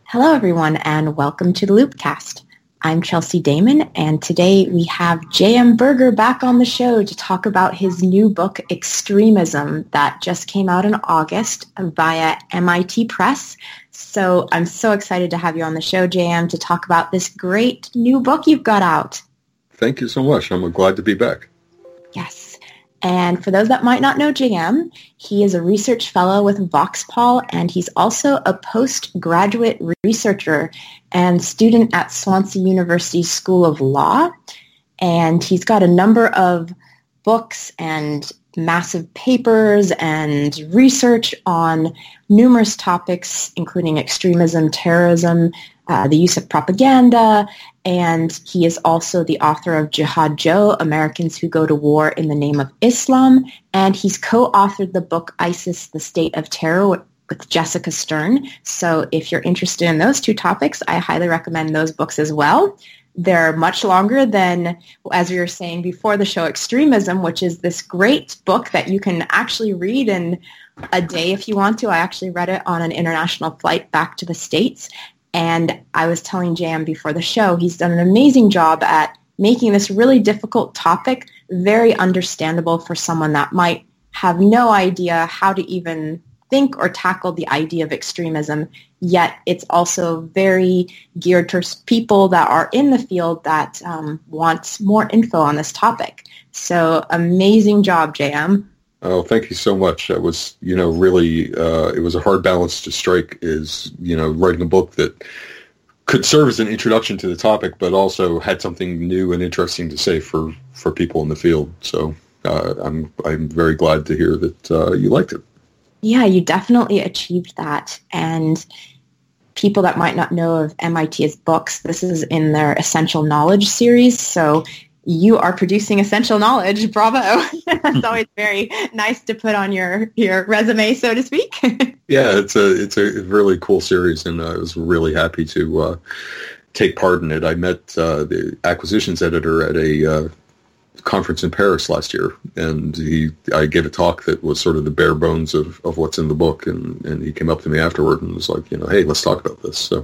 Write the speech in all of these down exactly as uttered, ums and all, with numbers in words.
Hello, everyone, and welcome to the Loopcast. I'm Chelsea Damon, and today we have J M Berger back on the show to talk about his new book, Extremism, that just came out in August via M I T Press. So I'm so excited to have you on the show, J M, to talk about this great new book you've got out. Thank you so much. I'm glad to be back. Yes. And for those that might not know J M, he is a research fellow with VoxPol, and he's also a postgraduate researcher and student at Swansea University School of Law. And he's got a number of books and massive papers and research on numerous topics, including extremism, terrorism, uh, the use of propaganda, and he is also the author of Jihad Joe, Americans Who Go to War in the Name of Islam, and he's co-authored the book ISIS, The State of Terror with, with Jessica Stern. So if you're interested in those two topics, I highly recommend those books as well. They're much longer than, as we were saying before the show, Extremism, which is this great book that you can actually read in a day if you want to. I actually read it on an international flight back to the States. And I was telling J M before the show, he's done an amazing job at making this really difficult topic very understandable for someone that might have no idea how to even think or tackle the idea of extremism, yet it's also very geared towards people that are in the field that um, want more info on this topic. So amazing job, J M. Oh, thank you so much. That was, you know, really, uh, it was a hard balance to strike is, you know, writing a book that could serve as an introduction to the topic, but also had something new and interesting to say for, for people in the field. So uh, I'm I'm very glad to hear that uh, you liked it. Yeah, you definitely achieved that. And people that might not know of M I T's books, this is in their Essential Knowledge series. So you are producing essential knowledge. Bravo. That's always very nice to put on your, your resume, so to speak. Yeah, it's a it's a really cool series, and I was really happy to uh, take part in it. I met uh, the acquisitions editor at a uh, conference in Paris last year, and he I gave a talk that was sort of the bare bones of, of what's in the book, and, and he came up to me afterward and was like, you know, hey, let's talk about this. So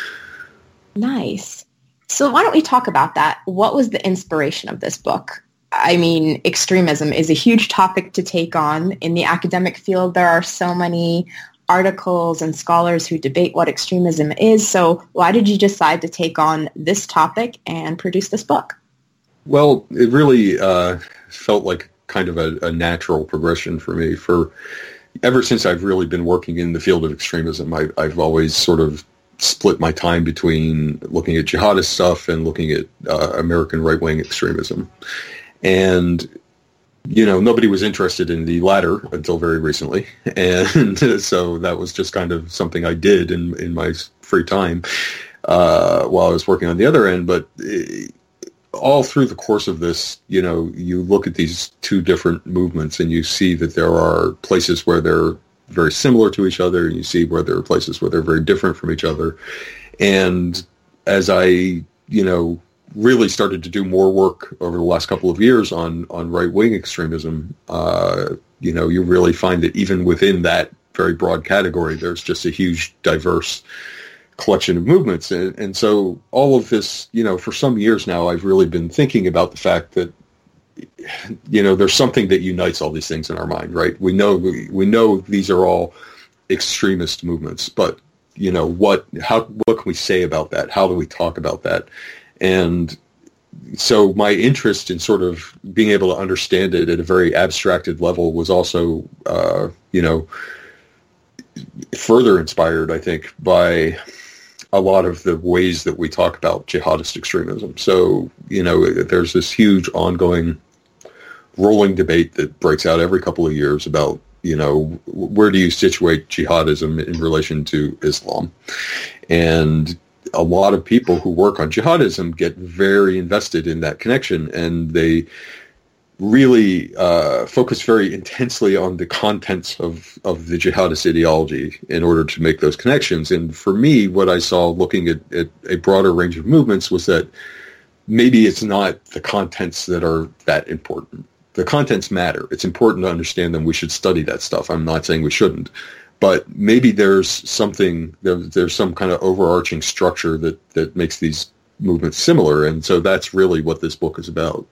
nice. So why don't we talk about that? What was the inspiration of this book? I mean, extremism is a huge topic to take on. In the academic field, there are so many articles and scholars who debate what extremism is. So why did you decide to take on this topic and produce this book? Well, it really uh, felt like kind of a, a natural progression for me. For ever since I've really been working in the field of extremism, I, I've always sort of split my time between looking at jihadist stuff and looking at uh, American right-wing extremism. And, you know, nobody was interested in the latter until very recently. And so that was just kind of something I did in, in my free time uh, while I was working on the other end. But it, all through the course of this, you know, you look at these two different movements and you see that there are places where they're very similar to each other, and you see where there are places where they're very different from each other. And as I, you know, really started to do more work over the last couple of years on, on right-wing extremism, uh, you know, you really find that even within that very broad category, there's just a huge, diverse collection of movements. And, and so all of this, you know, for some years now, I've really been thinking about the fact that, you know, there's something that unites all these things in our mind, right? We know we, we know these are all extremist movements, but, you know, what how what can we say about that? How do we talk about that? And so my interest in sort of being able to understand it at a very abstracted level was also, uh, you know, further inspired, I think, by a lot of the ways that we talk about jihadist extremism. So, you know, there's this huge ongoing rolling debate that breaks out every couple of years about, you know, where do you situate jihadism in relation to Islam? And a lot of people who work on jihadism get very invested in that connection, and they really uh, focus very intensely on the contents of, of the jihadist ideology in order to make those connections. And for me, what I saw looking at, at a broader range of movements was that maybe it's not the contents that are that important. The contents matter. It's important to understand them. We should study that stuff. I'm not saying we shouldn't. but maybe there's something, there, there's some kind of overarching structure that, that makes these movements similar, and so that's really what this book is about.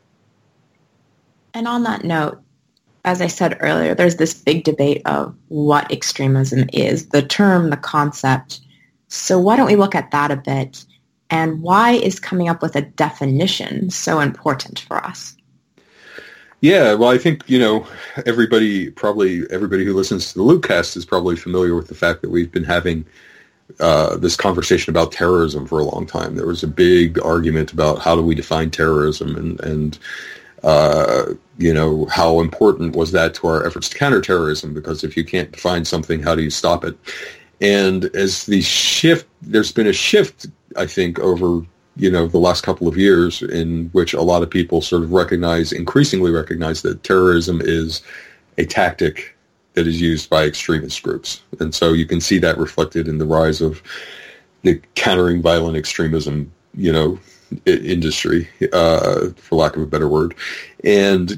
And on that note, as I said earlier, there's this big debate of what extremism is, the term, the concept. So why don't we look at that a bit, and why is coming up with a definition so important for us? Yeah, well, I think, you know, everybody, probably everybody who listens to the Loopcast is probably familiar with the fact that we've been having uh, this conversation about terrorism for a long time. There was a big argument about how do we define terrorism, and, and uh, you know, how important was that to our efforts to counter terrorism, because if you can't define something, how do you stop it? And as the shift, there's been a shift, I think, over you know, the last couple of years in which a lot of people sort of recognize, increasingly recognize that terrorism is a tactic that is used by extremist groups. And so you can see that reflected in the rise of the countering violent extremism, you know, I- industry, uh, for lack of a better word. And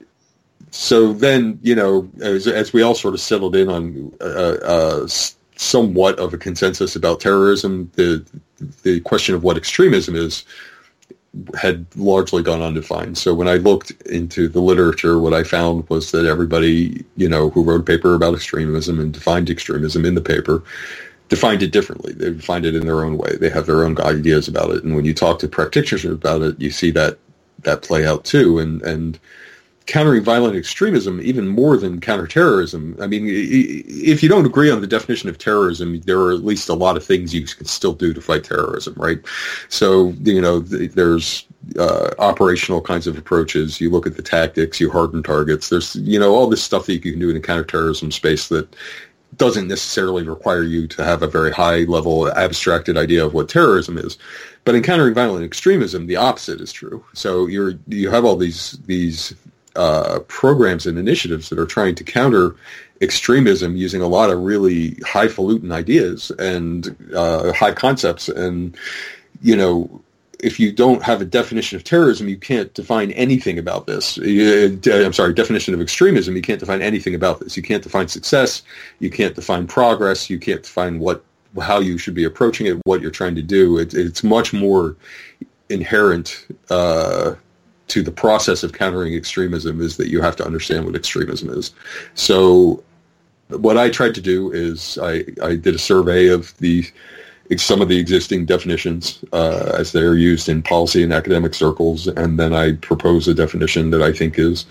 so then, you know, as, as we all sort of settled in on uh, uh, somewhat of a consensus about terrorism, the the question of what extremism is had largely gone undefined. So when I looked into the literature, what I found was that everybody, you know, who wrote a paper about extremism and defined extremism in the paper defined it differently. They defined it in their own way. They have their own ideas about it. And when you talk to practitioners about it, you see that that play out too. And and countering violent extremism, even more than counterterrorism. I mean, if you don't agree on the definition of terrorism, there are at least a lot of things you can still do to fight terrorism, right? So, you know, there's uh, operational kinds of approaches. You look at the tactics, you harden targets. There's, you know, all this stuff that you can do in the counterterrorism space that doesn't necessarily require you to have a very high-level abstracted idea of what terrorism is. But in countering violent extremism, the opposite is true. So you're you have all these these Uh, programs and initiatives that are trying to counter extremism using a lot of really highfalutin ideas and uh, high concepts. And, you know, if you don't have a definition of terrorism, you can't define anything about this. You, I'm sorry, definition of extremism, you can't define anything about this. You can't define success. You can't define progress. You can't define what how you should be approaching it, what you're trying to do. It, it's much more inherent uh to the process of countering extremism is that you have to understand what extremism is. So what I tried to do is I, I did a survey of the some of the existing definitions uh, as they're used in policy and academic circles, and then I proposed a definition that I think is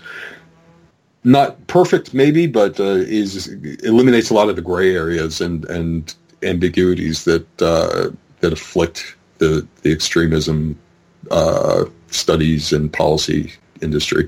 not perfect maybe, but uh, is eliminates a lot of the gray areas and, and ambiguities that uh, that afflict the, the extremism uh studies and policy industry.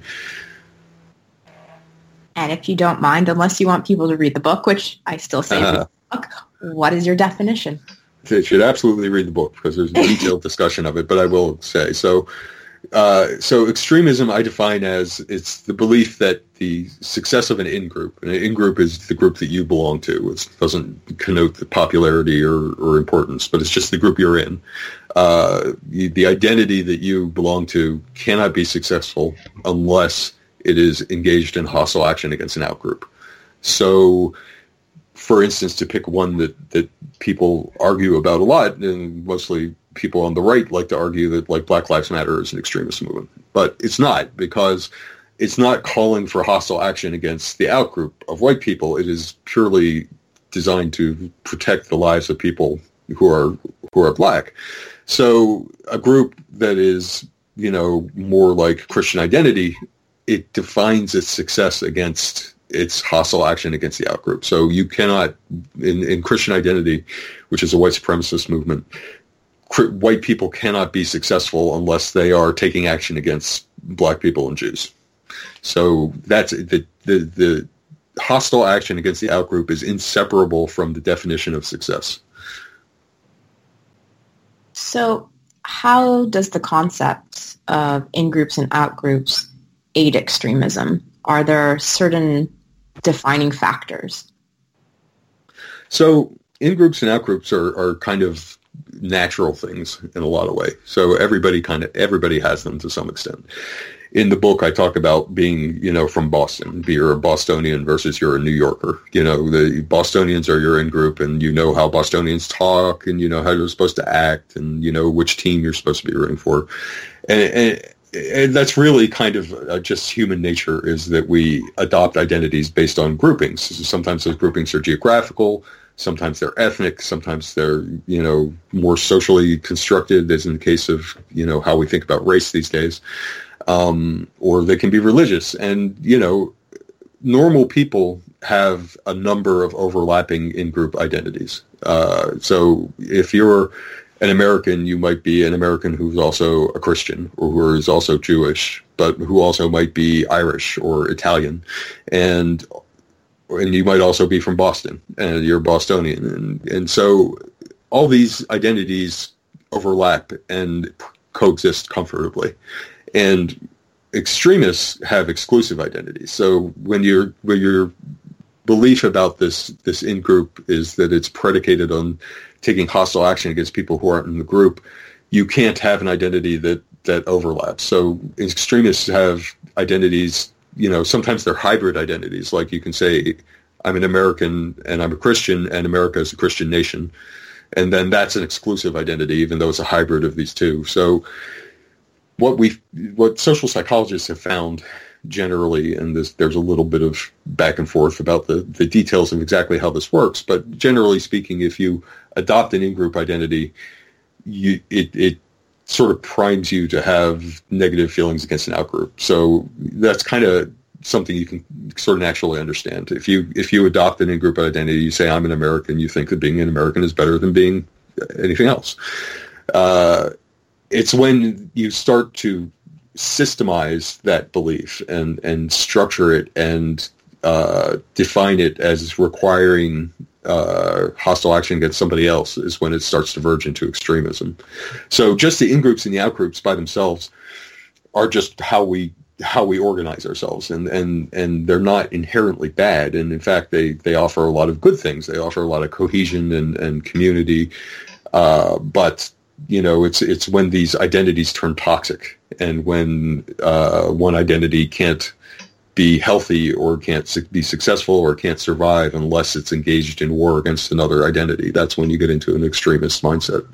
And if you don't mind, unless you want people to read the book, which I still say uh, read the book, what is your definition? They should absolutely read the book because there's a detailed discussion of it, but I will say. So uh, so extremism I define as it's the belief that the success of an in-group, and an in-group is the group that you belong to. It doesn't connote the popularity or, or importance, but it's just the group you're in. Uh, the identity that you belong to cannot be successful unless it is engaged in hostile action against an outgroup. So, for instance, to pick one that, that people argue about a lot, and mostly people on the right like to argue that like Black Lives Matter is an extremist movement. But it's not, because it's not calling for hostile action against the outgroup of white people. It is purely designed to protect the lives of people who are who are black. So a group that is, you know, more like Christian Identity, it defines its success against its hostile action against the outgroup. So you cannot, in, in Christian Identity, which is a white supremacist movement, cr- white people cannot be successful unless they are taking action against black people and Jews. So that's the the, the hostile action against the outgroup is inseparable from the definition of success. So how does the concept of in-groups and out-groups aid extremism? Are there certain defining factors? So in-groups and out-groups are, are kind of natural things in a lot of ways. So everybody kind of everybody has them to some extent. in the book, I talk about being, you know, from Boston. You're a Bostonian versus you're a New Yorker. You know, the Bostonians are your in-group, and you know how Bostonians talk, and you know how you're supposed to act, and you know which team you're supposed to be rooting for. And, and, and that's really kind of uh, just human nature, is that we adopt identities based on groupings. Sometimes those groupings are geographical. Sometimes they're ethnic. Sometimes they're, you know, more socially constructed, as in the case of, you know, how we think about race these days. Um, or they can be religious. And, you know, normal people have a number of overlapping in-group identities. Uh, so if you're an American, you might be an American who's also a Christian, or who is also Jewish, but who also might be Irish or Italian. And and you might also be from Boston, and you're Bostonian. And, and so all these identities overlap and coexist comfortably. And extremists have exclusive identities. So when you're when your belief about this this in-group is that it's predicated on taking hostile action against people who aren't in the group, you can't have an identity that that overlaps. So extremists have identities. You know, sometimes they're hybrid identities. Like you can say, I'm an American and I'm a Christian, and America is a Christian nation, and then that's an exclusive identity, even though it's a hybrid of these two. So What we, what social psychologists have found generally, and this, there's a little bit of back and forth about the, the details of exactly how this works, but generally speaking, if you adopt an in-group identity, you, it, it sort of primes you to have negative feelings against an out-group. So that's kind of something you can sort of naturally understand. If you if you adopt an in-group identity, you say, I'm an American, you think that being an American is better than being anything else. Uh, It's when you start to systemize that belief and, and structure it and uh, define it as requiring uh, hostile action against somebody else is when it starts to verge into extremism. So just the in-groups and the out-groups by themselves are just how we how we organize ourselves, and, and, and they're not inherently bad. And in fact, they, they offer a lot of good things. They offer a lot of cohesion and, and community, uh, but you know, it's it's when these identities turn toxic, and when uh, one identity can't be healthy or can't su- be successful or can't survive unless it's engaged in war against another identity. That's when you get into an extremist mindset.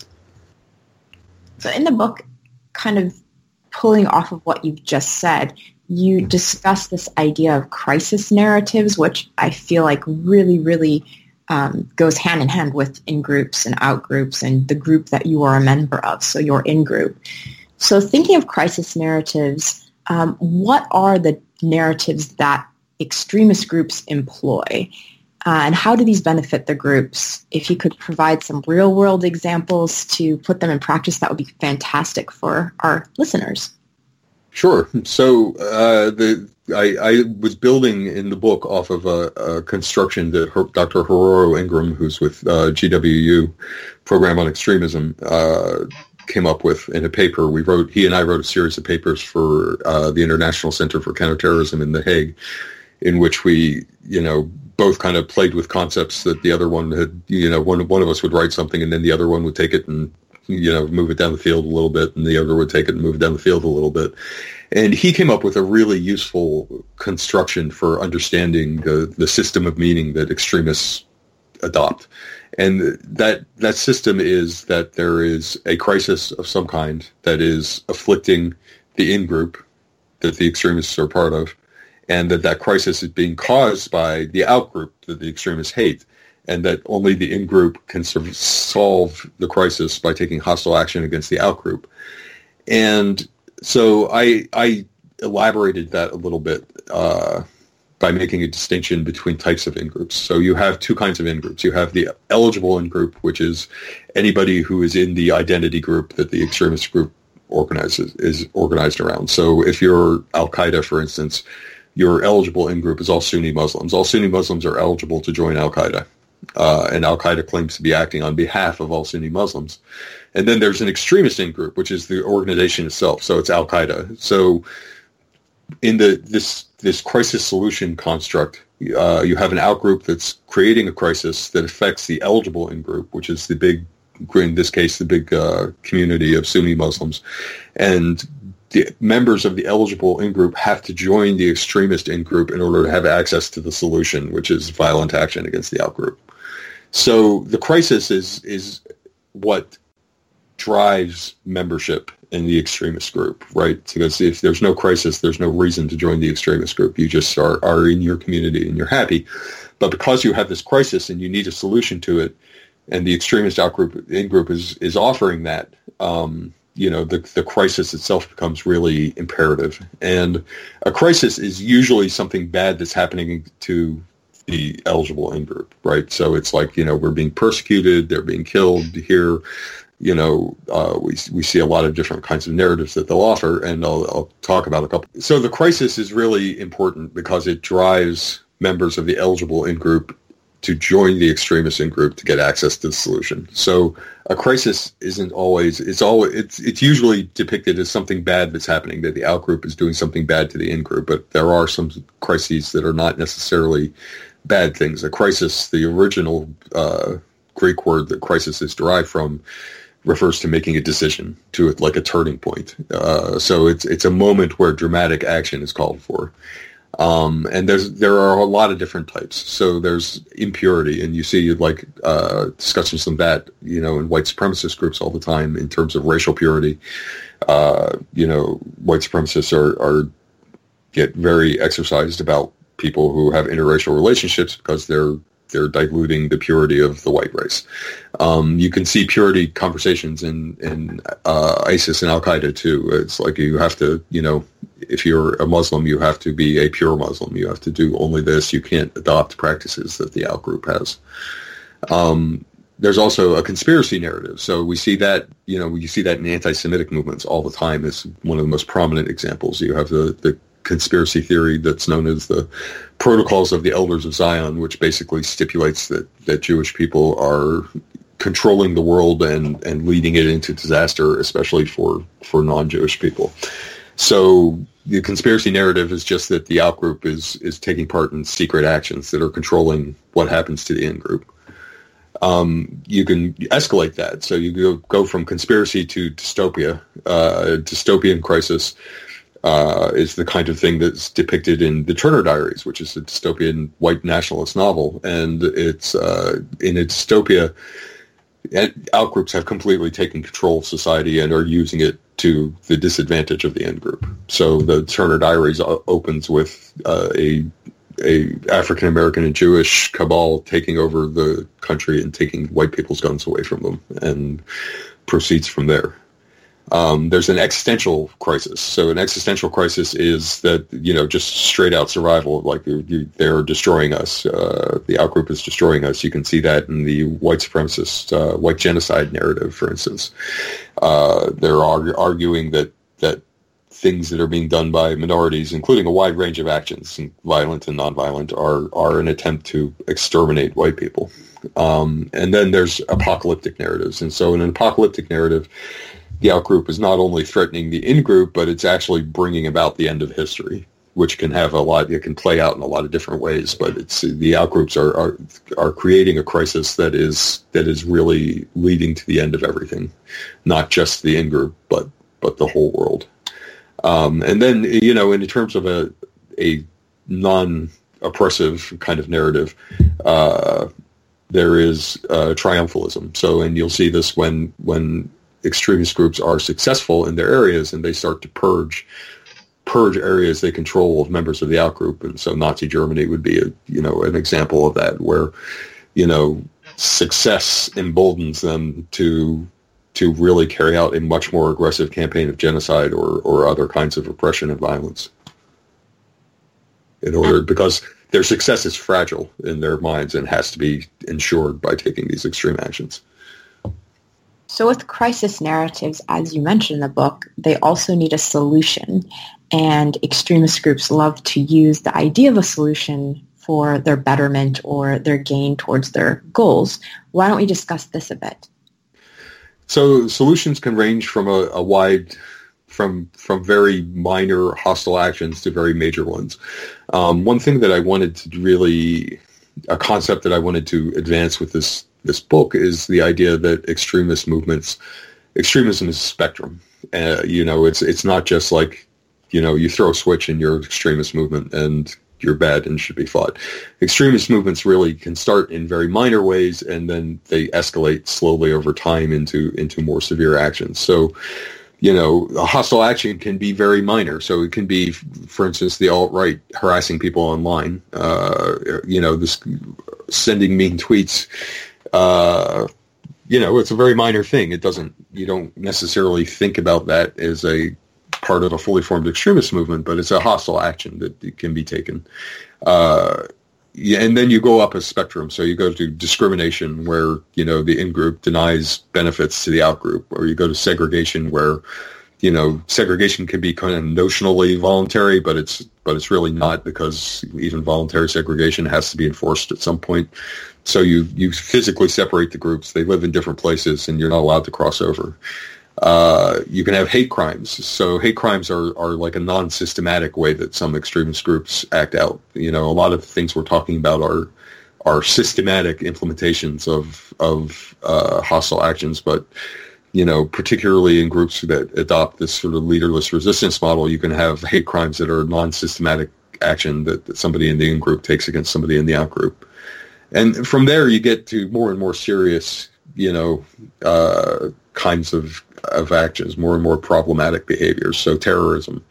So in the book, kind of pulling off of what you've just said, you discuss this idea of crisis narratives, which I feel like really, really Um, goes hand in hand with in-groups and out-groups and the group that you are a member of, so your in-group. So thinking of crisis narratives, um, what are the narratives that extremist groups employ? Uh, and how do these benefit the groups? If you could provide some real-world examples to put them in practice, that would be fantastic for our listeners. Sure. So uh, the I, I was building in the book off of a, a construction that her, Doctor Haroro Ingram, who's with uh, G W U, Program on Extremism, uh, came up with in a paper. We wrote. He and I wrote a series of papers for uh, the International Center for Counterterrorism in The Hague, in which we, you know, both kind of played with concepts that the other one had. You know, one one of us would write something, and then the other one would take it and, you know, move it down the field a little bit, and the other would take it and move it down the field a little bit. And he came up with a really useful construction for understanding the, the system of meaning that extremists adopt. And that that system is that there is a crisis of some kind that is afflicting the in-group that the extremists are part of, and that that crisis is being caused by the out-group that the extremists hate, and that only the in-group can sort of solve the crisis by taking hostile action against the out-group. And so I, I elaborated that a little bit uh, by making a distinction between types of in-groups. So you have two kinds of in-groups. You have the eligible in-group, which is anybody who is in the identity group that the extremist group organizes is organized around. So if you're Al-Qaeda, for instance, your eligible in-group is all Sunni Muslims. All Sunni Muslims are eligible to join Al-Qaeda. Uh, and Al-Qaeda claims to be acting on behalf of all Sunni Muslims. And then there's an extremist in-group, which is the organization itself. So it's Al-Qaeda. So in the this this crisis solution construct, uh, you have an out-group that's creating a crisis that affects the eligible in-group, which is the big, in this case, the big uh, community of Sunni Muslims. And the members of the eligible in-group have to join the extremist in-group in order to have access to the solution, which is violent action against the out-group. So the crisis is is what drives membership in the extremist group, right? Because if there's no crisis, there's no reason to join the extremist group. You just are, are in your community and you're happy. But because you have this crisis and you need a solution to it, and the extremist out-group, in-group is, is offering that, um, you know, the, the crisis itself becomes really imperative. And a crisis is usually something bad that's happening to the eligible in-group, right? So it's like, you know, we're being persecuted, they're being killed here. You know, uh, we we see a lot of different kinds of narratives that they'll offer, and I'll, I'll talk about a couple. So the crisis is really important because it drives members of the eligible in-group to join the extremist in-group to get access to the solution. So a crisis isn't always, it's always, it's it's usually depicted as something bad that's happening, that the out-group is doing something bad to the in-group, but there are some crises that are not necessarily bad things. A crisis, the original uh, Greek word that crisis is derived from, refers to making a decision, to it like a turning point. Uh, so it's it's a moment where dramatic action is called for. Um, and there's there are a lot of different types. So there's impurity, and you see like uh, discussions of that, you know, in white supremacist groups all the time in terms of racial purity. Uh, you know, white supremacists are, are get very exercised about people who have interracial relationships because they're they're diluting the purity of the white race. Um, you can see purity conversations in, in uh, ISIS and Al-Qaeda too. It's like you have to, you know, if you're a Muslim, you have to be a pure Muslim. You have to do only this. You can't adopt practices that the out-group has. Um, there's also a conspiracy narrative. So we see that, you know, you see that in anti-Semitic movements all the time. Is one of the most prominent examples. You have the, the conspiracy theory that's known as the Protocols of the Elders of Zion, which basically stipulates that, that Jewish people are controlling the world and, and leading it into disaster, especially for, for non-Jewish people. So the conspiracy narrative is just that the outgroup is, is taking part in secret actions that are controlling what happens to the in-group. Um, you can escalate that. So you go, go from conspiracy to dystopia. Uh, dystopian crisis Uh, is the kind of thing that's depicted in the Turner Diaries, which is a dystopian white nationalist novel. And it's uh, in a dystopia, outgroups have completely taken control of society and are using it to the disadvantage of the in-group. So the Turner Diaries opens with uh, a a African American and Jewish cabal taking over the country and taking white people's guns away from them, and proceeds from there. Um, there's an existential crisis. So an existential crisis is that, you know, just straight out survival, like you, you, they're destroying us. Uh, the outgroup is destroying us. You can see that in the white supremacist, uh, white genocide narrative, for instance. Uh, they're argue, arguing that, that things that are being done by minorities, including a wide range of actions, violent and nonviolent, are, are an attempt to exterminate white people. Um, and then there's apocalyptic narratives. And so in an apocalyptic narrative, the outgroup is not only threatening the in-group, but it's actually bringing about the end of history, which can have a lot, it can play out in a lot of different ways, but it's, the outgroups are, are, are creating a crisis that is, that is really leading to the end of everything, not just the in-group, but, but the whole world. Um, and then, you know, in terms of a, a non-oppressive kind of narrative, uh, there is uh, triumphalism. So, and you'll see this when, when, extremist groups are successful in their areas and they start to purge purge areas they control of members of the outgroup. And so Nazi Germany would be a, you know, an example of that, where, you know, success emboldens them to to really carry out a much more aggressive campaign of genocide or, or other kinds of oppression and violence. In order, because their success is fragile in their minds and has to be ensured by taking these extreme actions. So with crisis narratives, as you mentioned in the book, they also need a solution. And extremist groups love to use the idea of a solution for their betterment or their gain towards their goals. Why don't we discuss this a bit? So solutions can range from a, a wide, from from very minor hostile actions to very major ones. Um, one thing that I wanted to really, a concept that I wanted to advance with this this book is the idea that extremist movements, extremism is a spectrum. Uh, you know, it's it's not just like, you know, you throw a switch in your extremist movement and you're bad and should be fought. Extremist movements really can start in very minor ways, and then they escalate slowly over time into into more severe actions. So, you know, a hostile action can be very minor. So it can be, for instance, the alt-right harassing people online, uh, you know, this sending mean tweets. Uh, you know, it's a very minor thing. It doesn't, you don't necessarily think about that as a part of a fully formed extremist movement, but it's a hostile action that can be taken. Uh, yeah, and then you go up a spectrum. So you go to discrimination, where, you know, the in-group denies benefits to the out-group, or you go to segregation, where, you know, segregation can be kind of notionally voluntary, but it's but it's really not, because even voluntary segregation has to be enforced at some point. So you, you physically separate the groups. They live in different places, and you're not allowed to cross over. Uh, you can have hate crimes. So hate crimes are, are like a non-systematic way that some extremist groups act out. You know, a lot of the things we're talking about are are systematic implementations of of uh, hostile actions. But, you know, particularly in groups that adopt this sort of leaderless resistance model, you can have hate crimes that are non-systematic action that, that somebody in the in-group takes against somebody in the out-group. And from there, you get to more and more serious, you know, uh, kinds of of actions, more and more problematic behaviors. So terrorism,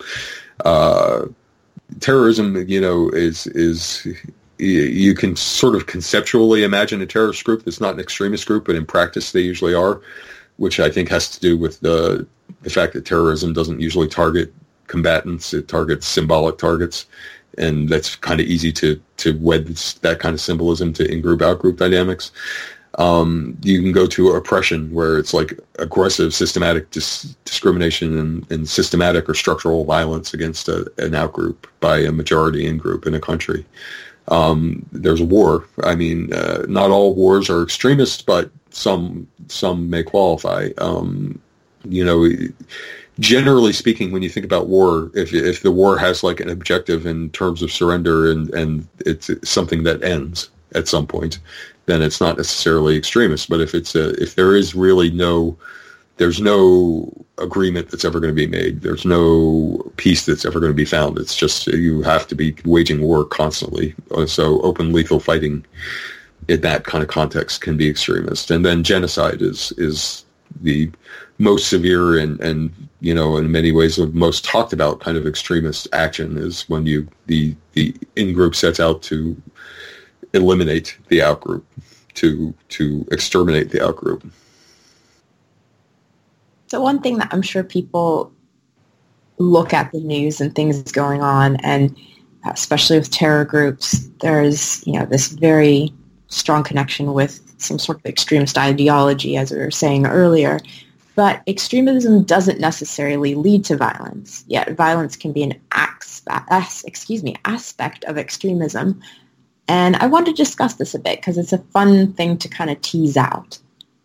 uh, terrorism, you know, is is you can sort of conceptually imagine a terrorist group that's not an extremist group, but in practice they usually are, which I think has to do with the the fact that terrorism doesn't usually target combatants; it targets symbolic targets, and that's kind of easy to to wed that kind of symbolism to in-group out-group dynamics. Um, you can go to oppression, where it's like aggressive, systematic dis- discrimination and, and systematic or structural violence against a, an out-group by a majority in-group in a country. Um, there's war. I mean, uh, not all wars are extremist, but some some may qualify. Um, you know, generally speaking, when you think about war, if if the war has like an objective in terms of surrender and, and it's something that ends at some point, then it's not necessarily extremist. But if it's a, if there is really no, there's no agreement that's ever going to be made, there's no peace that's ever going to be found. It's just you have to be waging war constantly. So open lethal fighting in that kind of context can be extremist. And then genocide is is the most severe and, and you know, in many ways the most talked about kind of extremist action, is when you the the in-group sets out to eliminate the out-group, to to exterminate the out-group. So one thing that I'm sure people look at the news and things going on, and especially with terror groups, there's, you know, this very strong connection with some sort of extremist ideology, as we were saying earlier. But extremism doesn't necessarily lead to violence. Yet violence can be an aspect, excuse me, aspect of extremism. And I want to discuss this a bit because it's a fun thing to kind of tease out.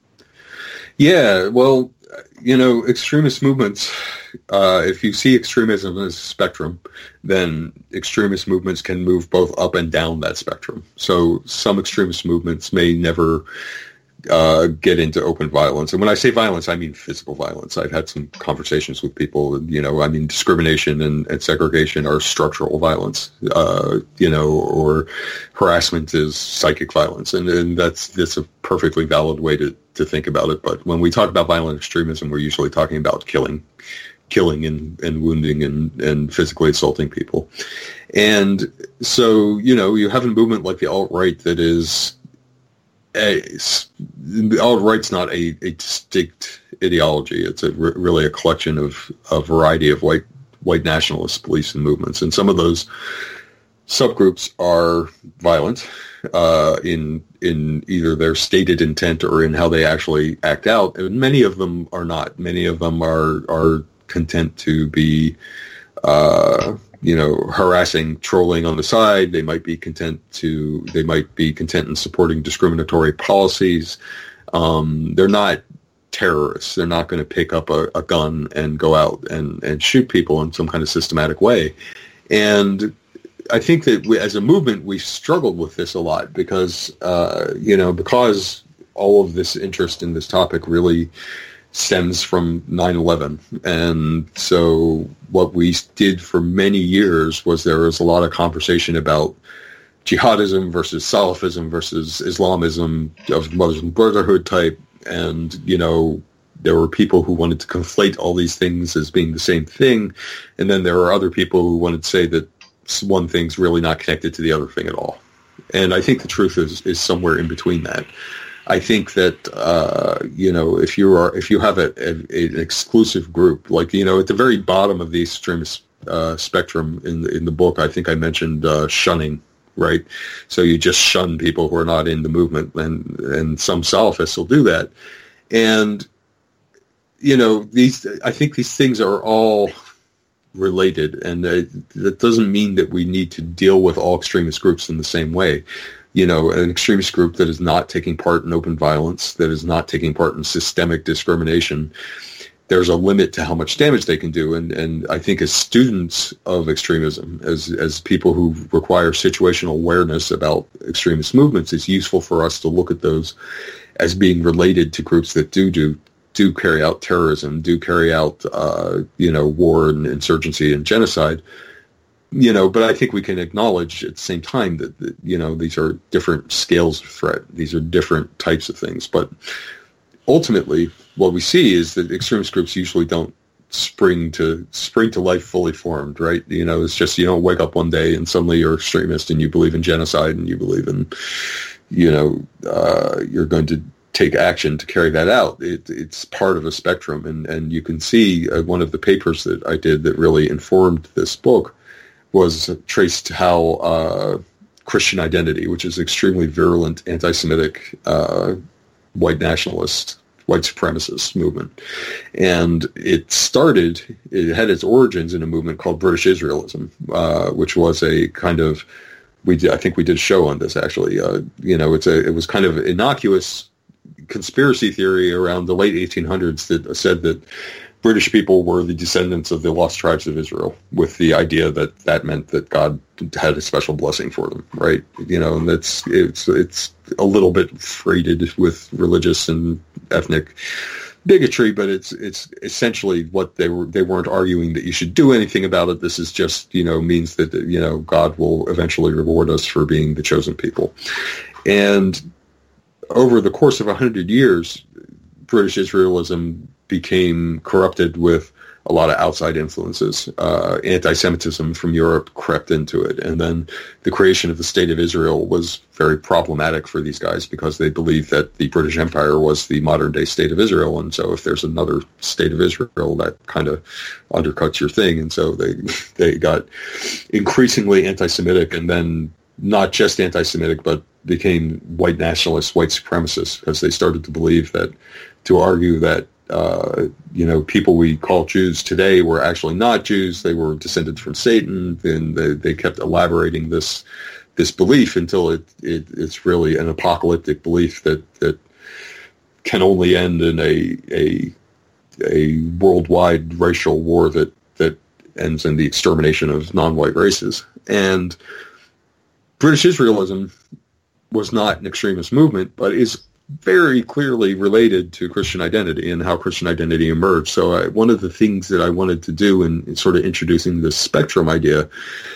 Yeah, well, you know, extremist movements, uh, if you see extremism as a spectrum, then extremist movements can move both up and down that spectrum. So some extremist movements may never uh, get into open violence. And when I say violence, I mean physical violence. I've had some conversations with people, you know, I mean, discrimination and, and segregation are structural violence, uh, you know, or harassment is psychic violence. And, and that's, that's a perfectly valid way to, to think about it. But when we talk about violent extremism, we're usually talking about killing, killing and, and wounding and, and physically assaulting people. And so, you know, you have a movement like the alt-right that is, A, the alt-right's not a, a distinct ideology. It's a, really a collection of a variety of white white nationalist beliefs and movements. And some of those subgroups are violent uh, in in either their stated intent or in how they actually act out. And many of them are not. Many of them are are content to be uh, you know, harassing, trolling on the side. They might be content to, they might be content in supporting discriminatory policies. Um, they're not terrorists. They're not going to pick up a, a gun and go out and, and shoot people in some kind of systematic way. And I think that we, as a movement, we've struggled with this a lot because, uh, you know, because all of this interest in this topic really stems from nine eleven. And so what we did for many years was there was a lot of conversation about jihadism versus Salafism versus Islamism of Muslim Brotherhood type. And, you know, there were people who wanted to conflate all these things as being the same thing. And then there were other people who wanted to say that one thing's really not connected to the other thing at all. And I think the truth is, is somewhere in between that. I think that, uh, you know, if you are, if you have a, a, an exclusive group, like, you know, at the very bottom of the extremist uh, spectrum in, in the book, I think I mentioned uh, shunning. Right, so you just shun people who are not in the movement, and and some Salafists will do that, and you know these. I think these things are all related, and uh, that doesn't mean that we need to deal with all extremist groups in the same way. You know, an extremist group that is not taking part in open violence, that is not taking part in systemic discrimination, there's a limit to how much damage they can do. And, and I think as students of extremism, as as people who require situational awareness about extremist movements, it's useful for us to look at those as being related to groups that do do, do carry out terrorism, do carry out, uh, you know, war and insurgency and genocide. You know, but I think we can acknowledge at the same time that, that, you know, these are different scales of threat. These are different types of things. But ultimately, what we see is that extremist groups usually don't spring to spring to life fully formed, right? You know, it's just you don't wake up one day and suddenly you're extremist and you believe in genocide and you believe in, you know, uh, you're going to take action to carry that out. It, it's part of a spectrum, and, and you can see uh, one of the papers that I did that really informed this book was traced to how uh, Christian Identity, which is extremely virulent anti-Semitic uh, white nationalist, white supremacist movement. And it started, it had its origins in a movement called British Israelism, uh, which was a kind of, we did, I think we did a show on this actually, uh, you know, it's a, it was kind of innocuous conspiracy theory around the late eighteen hundreds that said that British people were the descendants of the lost tribes of Israel, with the idea that that meant that God had a special blessing for them, right? You know, and that's it's it's a little bit freighted with religious and ethnic bigotry, but it's it's essentially what they were. They weren't arguing that you should do anything about it. This is just, you know, means that, you know, God will eventually reward us for being the chosen people. And over the course of a hundred years, British Israelism became corrupted with a lot of outside influences. Uh, anti-Semitism from Europe crept into it. And then the creation of the State of Israel was very problematic for these guys because they believed that the British Empire was the modern-day State of Israel. And so if there's another State of Israel, that kind of undercuts your thing. And so they they got increasingly anti-Semitic, and then not just anti-Semitic, but became white nationalists, white supremacists, because they started to believe that, to argue that Uh, you know, people we call Jews today were actually not Jews. They were descended from Satan, and they, they kept elaborating this this belief until it, it it's really an apocalyptic belief that, that can only end in a a a worldwide racial war that, that ends in the extermination of non-white races. And British Israelism was not an extremist movement, but is very clearly related to Christian Identity and how Christian Identity emerged. So I, one of the things that I wanted to do in, in sort of introducing this spectrum idea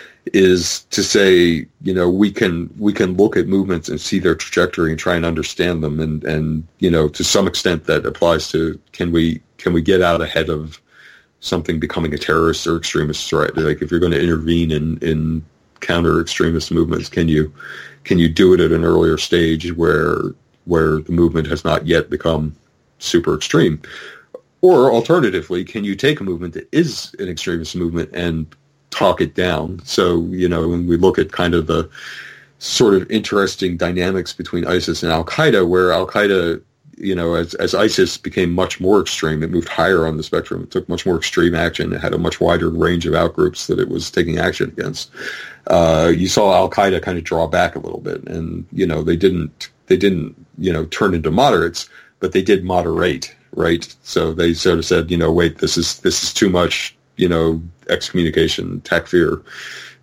is to say, you know, we can we can look at movements and see their trajectory and try and understand them, and, and you know, to some extent that applies to can we can we get out ahead of something becoming a terrorist or extremist threat? Like if you're going to intervene in, in counter extremist movements, can you can you do it at an earlier stage where where the movement has not yet become super extreme? Or alternatively, can you take a movement that is an extremist movement and talk it down? So, you know, when we look at kind of the sort of interesting dynamics between ISIS and Al-Qaeda, where Al-Qaeda, you know, as, as ISIS became much more extreme, it moved higher on the spectrum. It took much more extreme action. It had a much wider range of outgroups that it was taking action against. Uh, you saw Al-Qaeda kind of draw back a little bit, and, you know, they didn't, they didn't, you know, turn into moderates, but they did moderate, right? So they sort of said, you know, wait, this is, this is too much, you know, excommunication, takfir,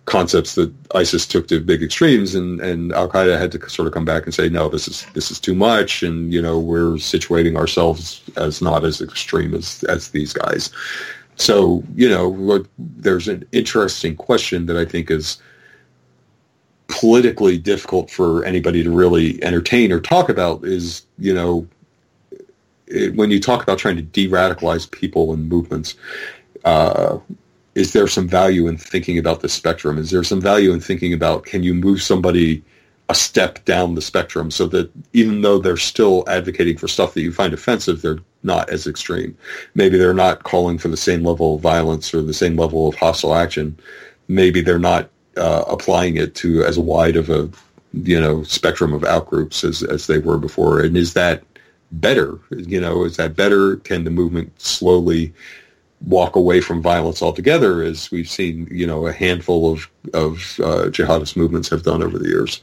concepts that ISIS took to big extremes, and, and Al-Qaeda had to sort of come back and say, no, this is this is too much, and you know we're situating ourselves as not as extreme as as these guys. So you know what, there's an interesting question that I think is politically difficult for anybody to really entertain or talk about. Is you know it, when you talk about trying to de-radicalize people and movements. Uh, Is there some value in thinking about the spectrum? Is there some value in thinking about, can you move somebody a step down the spectrum so that even though they're still advocating for stuff that you find offensive, they're not as extreme? Maybe they're not calling for the same level of violence or the same level of hostile action. Maybe they're not uh, applying it to as wide of a, you know, spectrum of outgroups as, as they were before. And is that better? You know, is that better? Can the movement slowly walk away from violence altogether, as we've seen, you know, a handful of, of uh, jihadist movements have done over the years?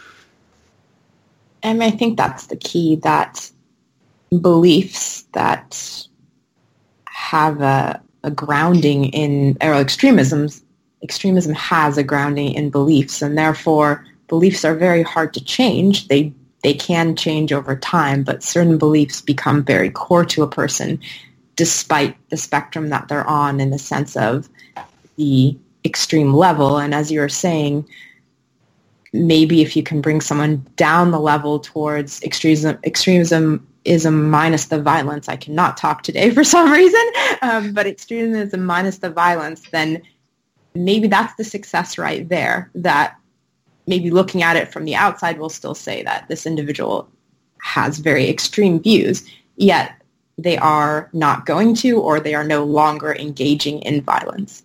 And I think that's the key, that beliefs that have a, a grounding in, or extremisms, extremism has a grounding in beliefs, and therefore beliefs are very hard to change. They they can change over time, but certain beliefs become very core to a person despite the spectrum that they're on, in the sense of the extreme level. And as you were saying, maybe if you can bring someone down the level towards extremism, extremism is a minus the violence. I cannot talk today for some reason, um, but extremism minus the violence, then maybe that's the success right there, that maybe looking at it from the outside will still say that this individual has very extreme views, yet they are not going to, or they are no longer engaging in violence.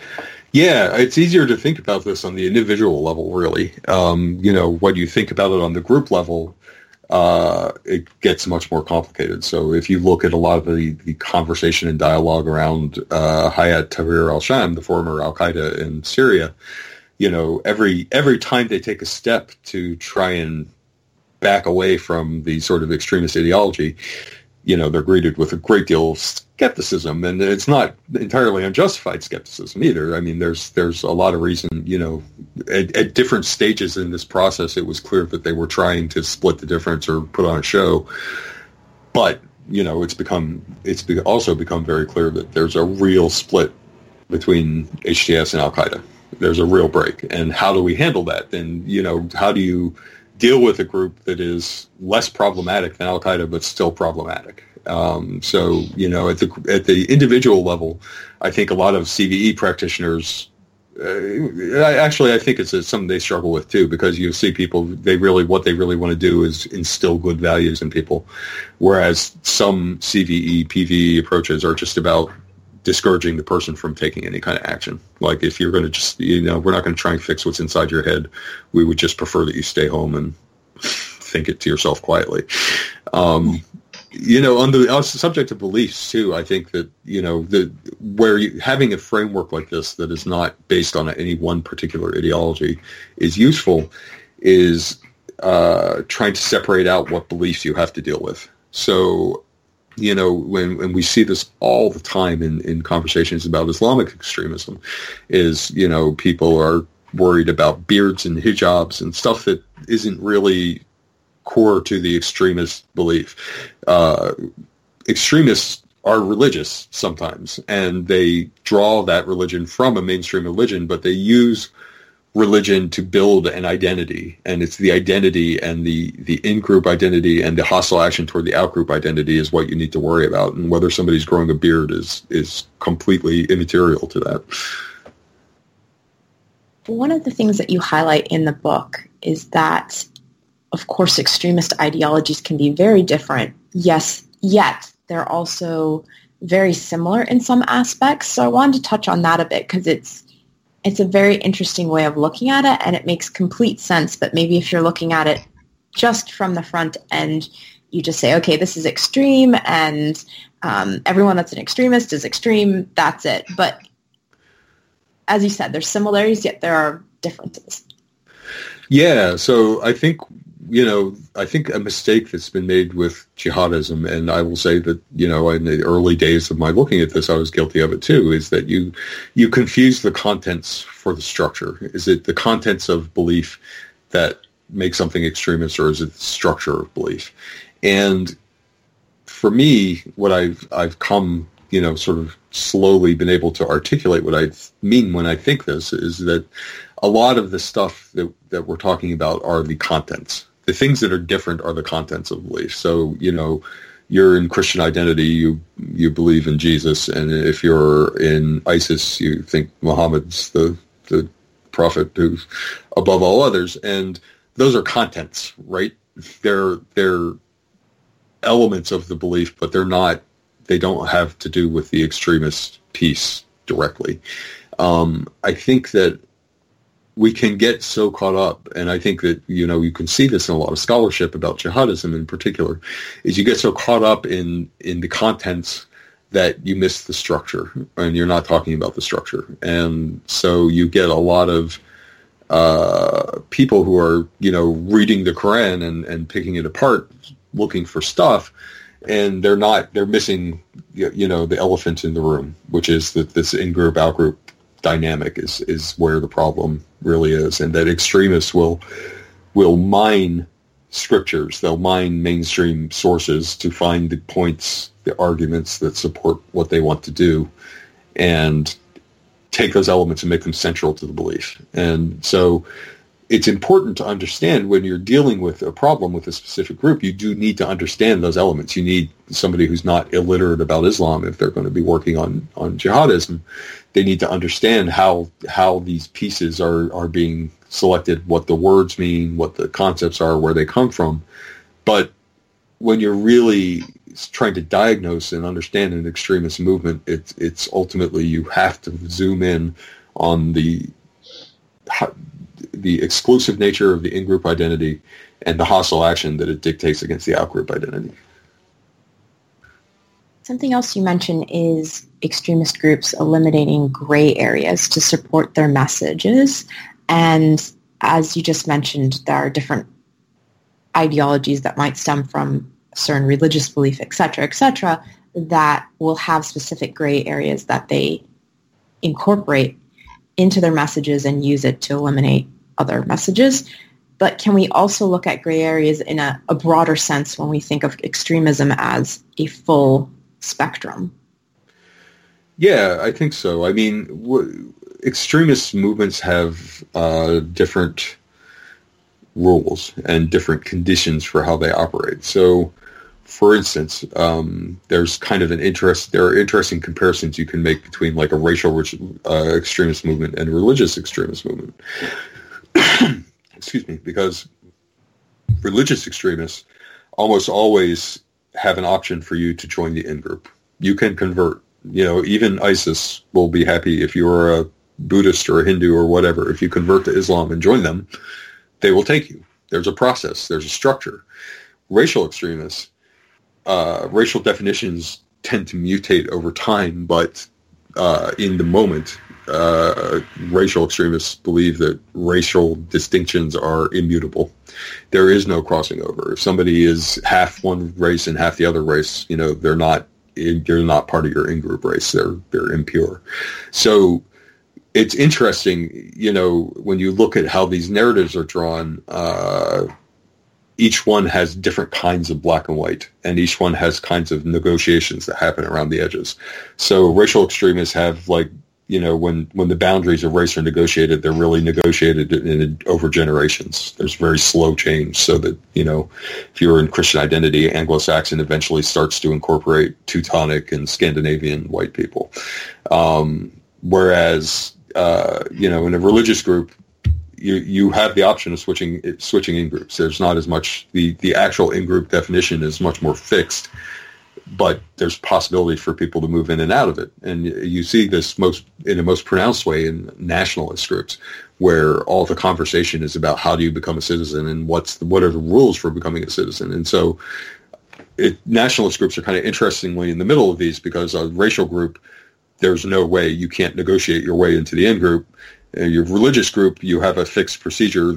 Yeah, it's easier to think about this on the individual level, really. Um, you know, when you think about it on the group level, uh, it gets much more complicated. So if you look at a lot of the, the conversation and dialogue around uh, Hayat Tahrir al-Sham, the former al-Qaeda in Syria, you know, every every time they take a step to try and back away from the sort of extremist ideology, you know, they're greeted with a great deal of skepticism, and it's not entirely unjustified skepticism either. I mean, there's there's a lot of reason, you know, at, at different stages in this process, it was clear that they were trying to split the difference or put on a show. But, you know, it's become, it's be, also become very clear that there's a real split between H T S and Al-Qaeda. There's a real break. And how do we handle that? And, you know, how do you deal with a group that is less problematic than Al-Qaeda but still problematic? Um, so, you know, at the at the individual level, I think a lot of C V E practitioners, uh, actually, I think it's a, something they struggle with too, because you see people, they really, what they really want to do is instill good values in people, whereas some C V E, P V E approaches are just about discouraging the person from taking any kind of action. Like, if you're going to just, you know, we're not going to try and fix what's inside your head. We would just prefer that you stay home and think it to yourself quietly. Um, you know, on the, on the subject of beliefs too, I think that, you know, the where you, having a framework like this that is not based on any one particular ideology is useful, is uh, trying to separate out what beliefs you have to deal with. So, you know, when, when we see this all the time in, in conversations about Islamic extremism, is, you know, people are worried about beards and hijabs and stuff that isn't really core to the extremist belief. Uh, extremists are religious sometimes, and they draw that religion from a mainstream religion, but they use religion to build an identity, and it's the identity and the, the in-group identity and the hostile action toward the out-group identity is what you need to worry about, and whether somebody's growing a beard is is completely immaterial to that. One of the things that you highlight in the book is that, of course, extremist ideologies can be very different, yes, yet they're also very similar in some aspects. So I wanted to touch on that a bit, because it's It's a very interesting way of looking at it, and it makes complete sense. But maybe if you're looking at it just from the front end, you just say, okay, this is extreme, and um, everyone that's an extremist is extreme. That's it. But as you said, there's similarities, yet there are differences. Yeah. So I think you know, I think a mistake that's been made with jihadism, and I will say that, you know, in the early days of my looking at this, I was guilty of it too, is that you you confuse the contents for the structure. Is it the contents of belief that make something extremist, or is it the structure of belief? And for me, what I've I've come, you know, sort of slowly been able to articulate what I mean when I think this is that a lot of the stuff that, that we're talking about are the contents. The things that are different are the contents of belief. So, you know, you're in Christian identity, you you believe in Jesus, and if you're in ISIS, you think Muhammad's the the prophet who's above all others, and those are contents, right? They're they're elements of the belief, but they're not. They don't have to do with the extremist piece directly. Um, I think that we can get so caught up, and I think that, you know, you can see this in a lot of scholarship about jihadism in particular, is you get so caught up in, in the contents that you miss the structure, and you're not talking about the structure. And so you get a lot of uh, people who are, you know, reading the Quran and, and picking it apart, looking for stuff, and they're not, they're missing, you know, the elephant in the room, which is that this in-group, out-group dynamic is, is where the problem really is, and that extremists will will mine scriptures, they'll mine mainstream sources to find the points, the arguments that support what they want to do, and take those elements and make them central to the belief. And so it's important to understand when you're dealing with a problem with a specific group, you do need to understand those elements. You need somebody who's not illiterate about Islam if they're going to be working on, on jihadism. They need to understand how how these pieces are, are being selected, what the words mean, what the concepts are, where they come from. But when you're really trying to diagnose and understand an extremist movement, it's it's ultimately you have to zoom in on the the exclusive nature of the in-group identity and the hostile action that it dictates against the out-group identity. Something else you mentioned is extremist groups eliminating gray areas to support their messages. And as you just mentioned, there are different ideologies that might stem from certain religious belief, et cetera, et cetera, that will have specific gray areas that they incorporate into their messages and use it to eliminate other messages. But can we also look at gray areas in a, a broader sense when we think of extremism as a full spectrum? Yeah, I think so. I mean, w- extremist movements have uh, different rules and different conditions for how they operate. So, for instance, um, there's kind of an interest, there are interesting comparisons you can make between like a racial uh, extremist movement and a religious extremist movement. Excuse me, because religious extremists almost always have an option for you to join the in-group. You can convert. You know, even ISIS will be happy if you're a Buddhist or a Hindu or whatever. If you convert to Islam and join them, they will take you. There's a process. There's a structure. Racial extremists, uh, racial definitions tend to mutate over time, but uh, in the moment, uh, racial extremists believe that racial distinctions are immutable. There is no crossing over. If somebody is half one race and half the other race, you know, they're not they're not part of your in-group race. They're they're impure. So it's interesting, you know, when you look at how these narratives are drawn, uh, each one has different kinds of black and white, and each one has kinds of negotiations that happen around the edges. So racial extremists have, like, you know, when, when the boundaries of race are negotiated, they're really negotiated in, in, over generations. There's very slow change, so that, you know, if you're in Christian identity, Anglo-Saxon eventually starts to incorporate Teutonic and Scandinavian white people. Um, whereas, uh, you know, in a religious group, you you have the option of switching switching in groups. There's not as much, the, the actual in-group definition is much more fixed, but there's possibility for people to move in and out of it. And you see this most in a most pronounced way in nationalist groups, where all the conversation is about how do you become a citizen and what's the, what are the rules for becoming a citizen. And so it, nationalist groups are kind of interestingly in the middle of these, because a racial group, there's no way, you can't negotiate your way into the in-group. Your religious group, you have a fixed procedure that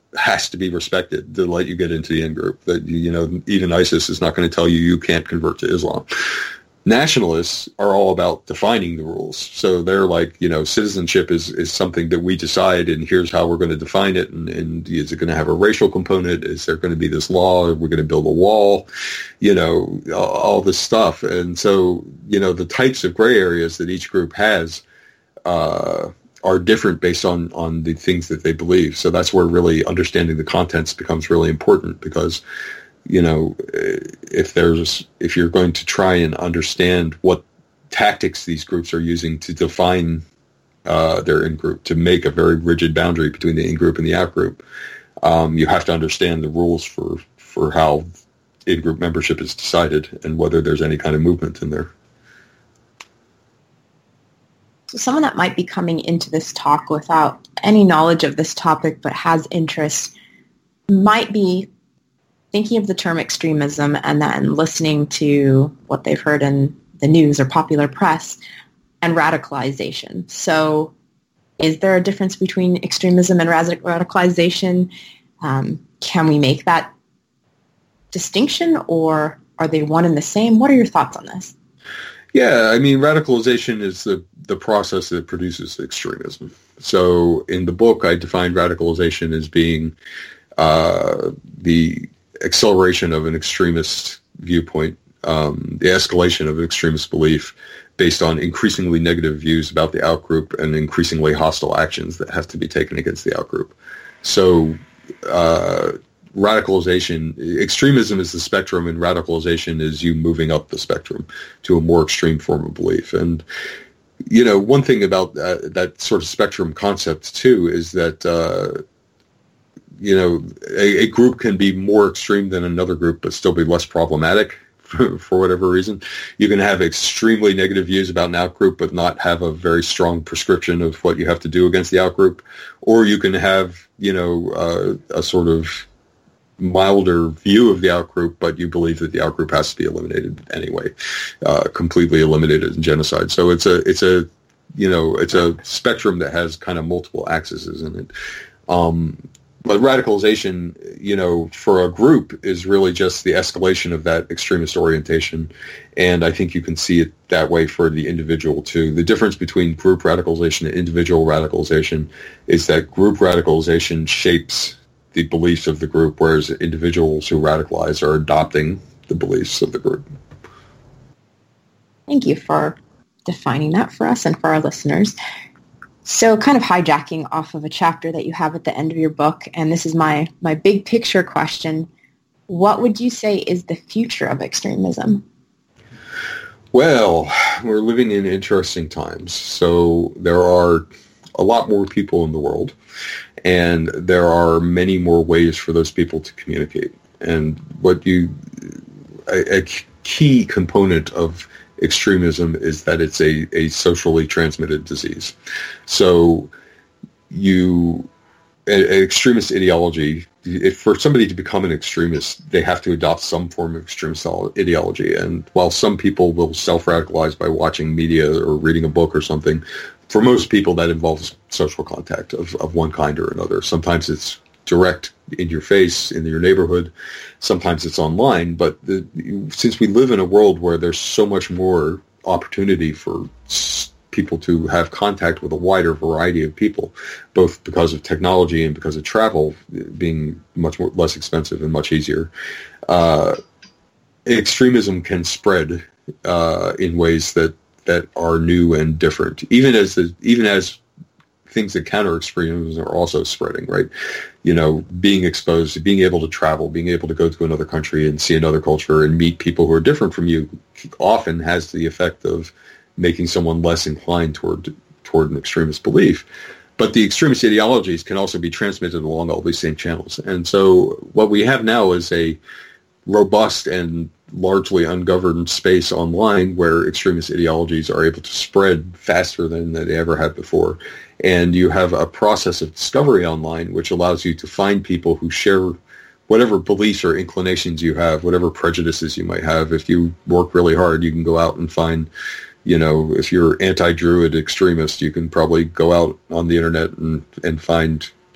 has to be respected to let you get into the in-group. That, you know, even ISIS is not going to tell you you can't convert to Islam. Nationalists are all about defining the rules. So they're like, you know, citizenship is, is something that we decide, and here's how we're going to define it. And, and is it going to have a racial component? Is there going to be this law? We're going to build a wall, you know, all, all this stuff. And so, you know, the types of gray areas that each group has uh, are different based on, on the things that they believe. So that's where really understanding the contents becomes really important, because you know, if there's, if you're going to try and understand what tactics these groups are using to define uh, their in-group, to make a very rigid boundary between the in-group and the out-group, um, you have to understand the rules for, for how in-group membership is decided and whether there's any kind of movement in there. So someone that might be coming into this talk without any knowledge of this topic but has interest might be thinking of the term extremism and then listening to what they've heard in the news or popular press and radicalization. So is there a difference between extremism and radicalization? Um, can we make that distinction, or are they one and the same? What are your thoughts on this? Yeah, I mean, radicalization is the, the process that produces extremism. So in the book, I defined radicalization as being uh, the acceleration of an extremist viewpoint, um, the escalation of an extremist belief based on increasingly negative views about the outgroup and increasingly hostile actions that have to be taken against the outgroup. So uh, radicalization, extremism is the spectrum, and radicalization is you moving up the spectrum to a more extreme form of belief. And, you know, one thing about that, that sort of spectrum concept, too, is that uh, you know, a, a group can be more extreme than another group, but still be less problematic for, for whatever reason. You can have extremely negative views about an outgroup, but not have a very strong prescription of what you have to do against the outgroup. Or you can have, you know, uh, a sort of milder view of the outgroup, but you believe that the outgroup has to be eliminated anyway, uh, completely eliminated in genocide. So it's a, it's a, you know, it's a spectrum that has kind of multiple axes in it. Um, But radicalization, you know, for a group is really just the escalation of that extremist orientation. And I think you can see it that way for the individual, too. The difference between group radicalization and individual radicalization is that group radicalization shapes the beliefs of the group, whereas individuals who radicalize are adopting the beliefs of the group. Thank you for defining that for us and for our listeners. So kind of hijacking off of a chapter that you have at the end of your book, and this is my, my big picture question, what would you say is the future of extremism? Well, we're living in interesting times. So there are a lot more people in the world, and there are many more ways for those people to communicate. And what you, a, a key component of extremism is that it's a, a socially transmitted disease. So you, an extremist ideology, if for somebody to become an extremist, they have to adopt some form of extremist ideology. And while some people will self-radicalize by watching media or reading a book or something, for most people that involves social contact of, of one kind or another. Sometimes it's direct in your face, in your neighborhood. Sometimes it's online. But the, since we live in a world where there's so much more opportunity for people to have contact with a wider variety of people, both because of technology and because of travel being much more less expensive and much easier, uh, extremism can spread uh, in ways that, that are new and different, even as the, even as things that counter extremism are also spreading, right? You know, being exposed, being able to travel, being able to go to another country and see another culture and meet people who are different from you often has the effect of making someone less inclined toward toward an extremist belief. But the extremist ideologies can also be transmitted along all these same channels. And so what we have now is a robust and largely ungoverned space online where extremist ideologies are able to spread faster than they ever had before. And you have a process of discovery online which allows you to find people who share whatever beliefs or inclinations you have, whatever prejudices you might have. If you work really hard, you can go out and find, you know, if you're anti-Druid extremist, you can probably go out on the internet and, and find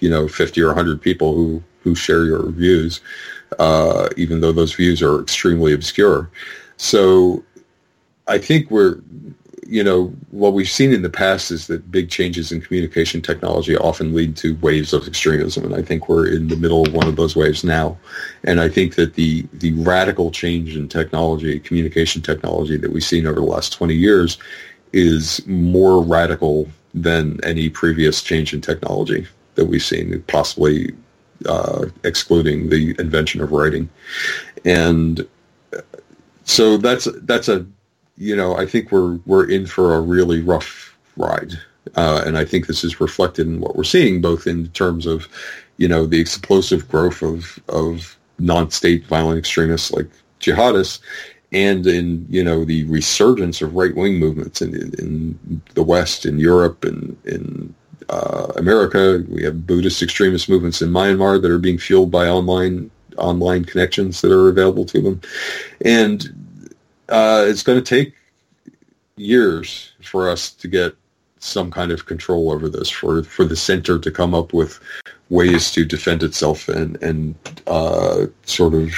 you know, fifty or one hundred people who, who share your views, uh, even though those views are extremely obscure. So I think we're, you know, what we've seen in the past is that big changes in communication technology often lead to waves of extremism, and I think we're in the middle of one of those waves now. And I think that the, the radical change in technology, communication technology that we've seen over the last twenty years is more radical than any previous change in technology that we've seen, possibly uh, excluding the invention of writing. And so that's that's a, you know, I think we're we're in for a really rough ride, uh, and I think this is reflected in what we're seeing, both in terms of, you know, the explosive growth of of non-state violent extremists like jihadists, and in, you know, the resurgence of right-wing movements in, in the West, in Europe, and in uh, America. We have Buddhist extremist movements in Myanmar that are being fueled by online online connections that are available to them. And uh, it's going to take years for us to get some kind of control over this, for, for the center to come up with ways to defend itself and, and uh, sort of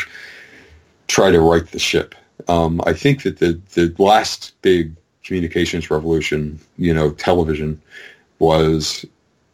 try to right the ship. Um, I think that the, the last big communications revolution, you know, television, was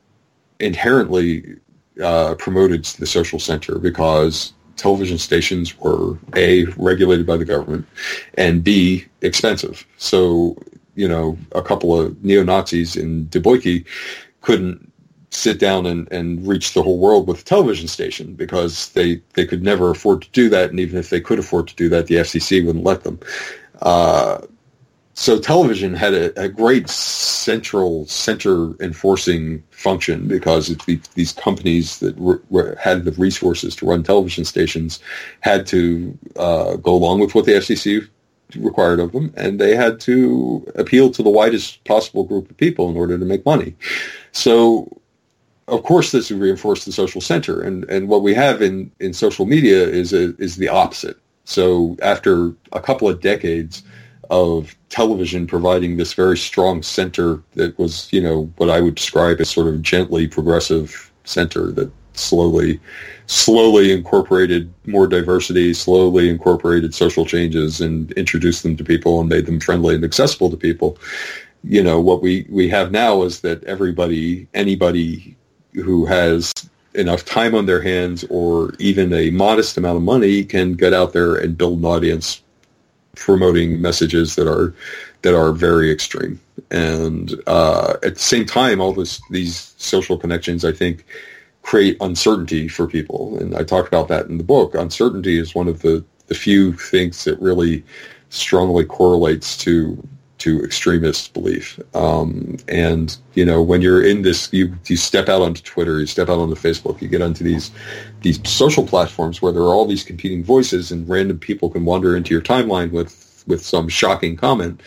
inherently uh, promoted to the social center because television stations were A, regulated by the government, and B, expensive. So, you know, a couple of neo-Nazis in Dubois couldn't sit down and, and reach the whole world with a television station because they, they could never afford to do that, and even if they could afford to do that, the F C C wouldn't let them. Uh, so television had a, a great central center enforcing function because it, the, these companies that re, re, had the resources to run television stations had to uh, go along with what the F C C required of them, and they had to appeal to the widest possible group of people in order to make money. So, of course, this would reinforce the social center, and, and what we have in, in social media is a, is the opposite. So after a couple of decades of television providing this very strong center that was, you know, what I would describe as sort of gently progressive center that slowly, slowly incorporated more diversity, slowly incorporated social changes and introduced them to people and made them friendly and accessible to people. You know, what we, we have now is that everybody, anybody who has enough time on their hands or even a modest amount of money can get out there and build an audience promoting messages that are that are very extreme. And uh, at the same time, all this these social connections, I think, create uncertainty for people. And I talk about that in the book. Uncertainty is one of the, the few things that really strongly correlates to to extremist belief. Um, and, you know, when you're in this, you, you step out onto Twitter, you step out onto Facebook, you get onto these these social platforms where there are all these competing voices and random people can wander into your timeline with, with some shocking comment.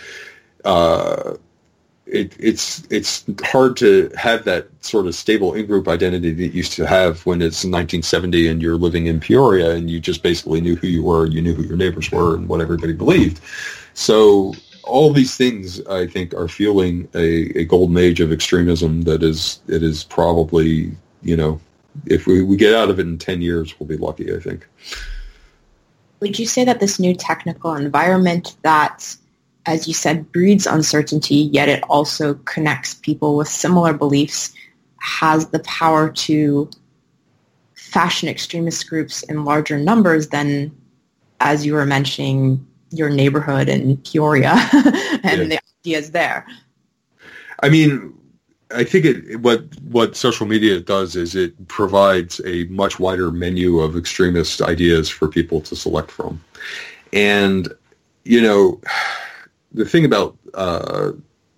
Uh, it, it's it's hard to have that sort of stable in-group identity that you used to have when it's nineteen seventy and you're living in Peoria and you just basically knew who you were, you knew who your neighbors were and what everybody believed. So all these things, I think, are fueling a, a golden age of extremism that is, it is probably, you know, if we, we get out of it in ten years, we'll be lucky, I think. Would you say that this new technical environment that, as you said, breeds uncertainty, yet it also connects people with similar beliefs, has the power to fashion extremist groups in larger numbers than, as you were mentioning, your neighborhood in Peoria and yeah. the ideas there? I mean, I think it, what what social media does is it provides a much wider menu of extremist ideas for people to select from. And, you know, the thing about uh,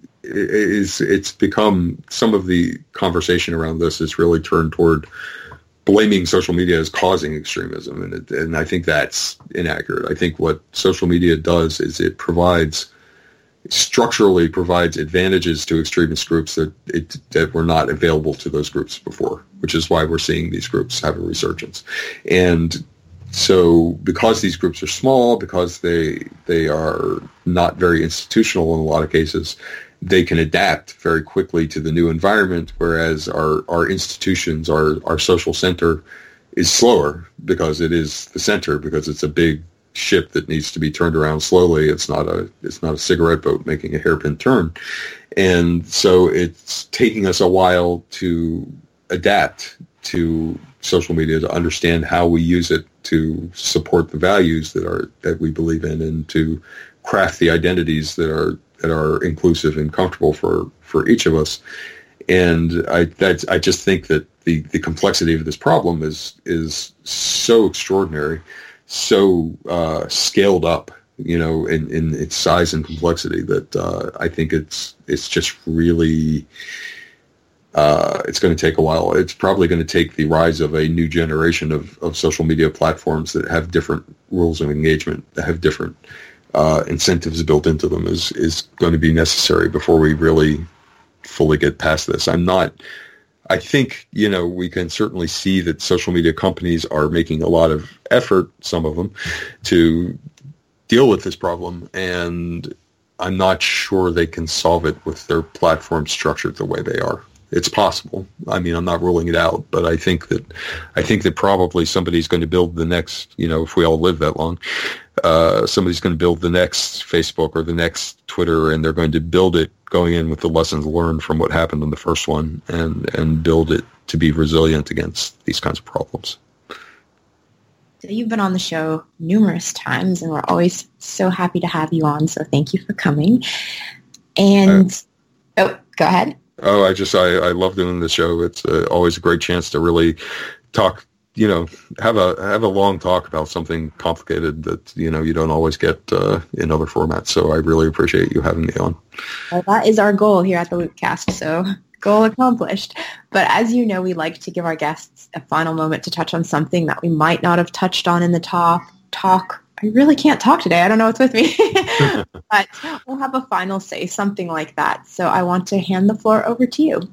is it's become, some of the conversation around this is really turned toward blaming social media as causing extremism, and it, and I think that's inaccurate. I think what social media does is it provides, structurally provides advantages to extremist groups that it, that were not available to those groups before, which is why we're seeing these groups have a resurgence. And so because these groups are small, because they they are not very institutional in a lot of cases, they can adapt very quickly to the new environment, whereas our, our institutions, our, our social center is slower because it is the center, because it's a big ship that needs to be turned around slowly. It's not a it's not a cigarette boat making a hairpin turn. And so it's taking us a while to adapt to social media, to understand how we use it to support the values that are that we believe in, and to craft the identities that are that are inclusive and comfortable for, for each of us. And I that's, I just think that the, the complexity of this problem is is so extraordinary, so uh, scaled up, you know, in, in its size and complexity, that uh, I think it's it's just really uh, it's going to take a while. It's probably going to take the rise of a new generation of, of social media platforms that have different rules of engagement, that have different uh, incentives built into them, is is going to be necessary before we really fully get past this. I'm not. I think, you know, we can certainly see that social media companies are making a lot of effort, some of them, to deal with this problem, and I'm not sure they can solve it with their platform structured the way they are. It's possible. I mean, I'm not ruling it out, but I think that I think that probably somebody's going to build the next, you know, if we all live that long, uh, somebody's going to build the next Facebook or the next Twitter, and they're going to build it going in with the lessons learned from what happened in the first one, and, and build it to be resilient against these kinds of problems. So you've been on the show numerous times, and we're always so happy to have you on, so thank you for coming. And, uh, oh, go ahead. Oh, I just, I, I love doing the show. It's uh, always a great chance to really talk, you know, have a have a long talk about something complicated that, you know, you don't always get uh, in other formats. So I really appreciate you having me on. Well, that is our goal here at the Loopcast, so goal accomplished. But as you know, we like to give our guests a final moment to touch on something that we might not have touched on in the talk. talk. I really can't talk today. I don't know what's with me. But we'll have a final say, something like that. So I want to hand the floor over to you.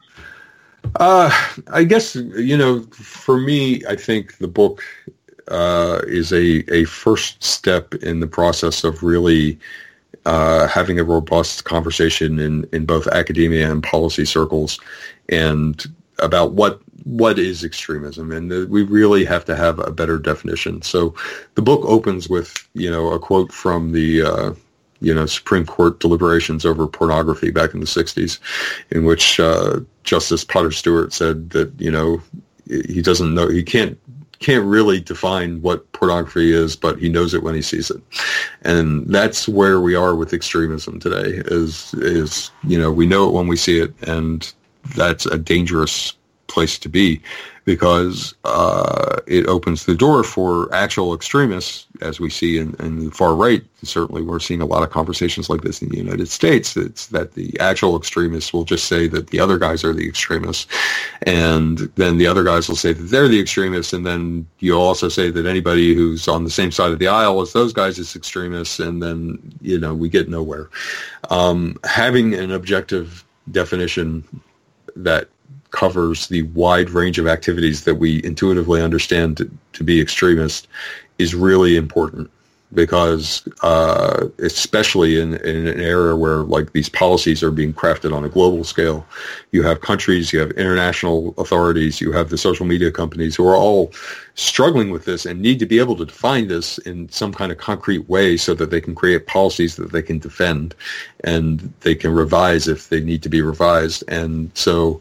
Uh, I guess, you know, for me, I think the book uh, is a, a first step in the process of really uh, having a robust conversation in, in both academia and policy circles, and about what what is extremism, and uh, we really have to have a better definition. So the book opens with, you know, a quote from the uh, you know, Supreme Court deliberations over pornography back in the sixties, in which uh, Justice Potter Stewart said that, you know, he doesn't know, he can't can't really define what pornography is, but he knows it when he sees it. And that's where we are with extremism today, is, is, you know, we know it when we see it, and that's a dangerous place to be, because uh, it opens the door for actual extremists, as we see in, in the far right. Certainly we're seeing a lot of conversations like this in the United States. It's that the actual extremists will just say that the other guys are the extremists, and then the other guys will say that they're the extremists, and then you also say that anybody who's on the same side of the aisle as those guys is extremists, and then, you know, we get nowhere. Um, having an objective definition that covers the wide range of activities that we intuitively understand to, to be extremist is really important, because uh, especially in, in an era where, like, these policies are being crafted on a global scale, you have countries, you have international authorities, you have the social media companies who are all struggling with this and need to be able to define this in some kind of concrete way so that they can create policies that they can defend, and they can revise if they need to be revised. And so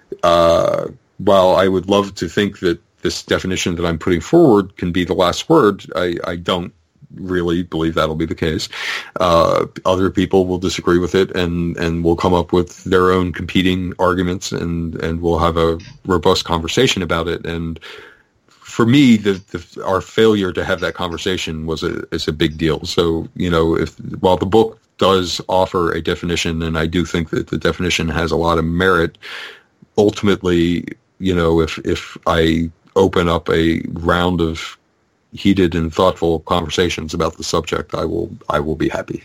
Uh, while I would love to think that this definition that I'm putting forward can be the last word, I, I don't really believe that'll be the case. Uh, other people will disagree with it, and, and will come up with their own competing arguments, and, and we'll have a robust conversation about it. And for me, the, the, our failure to have that conversation was a, is a big deal. So, you know, if while the book does offer a definition, and I do think that the definition has a lot of merit, ultimately, you know, if if I open up a round of heated and thoughtful conversations about the subject, I will I will be happy.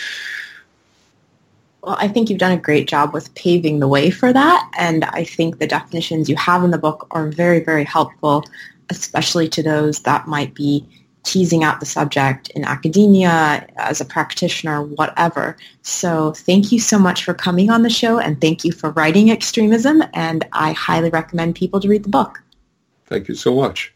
Well, I think you've done a great job with paving the way for that, and I think the definitions you have in the book are very, very helpful, especially to those that might be teasing out the subject in academia, as a practitioner, whatever. So thank you so much for coming on the show, and thank you for writing Extremism, and I highly recommend people to read the book. Thank you so much.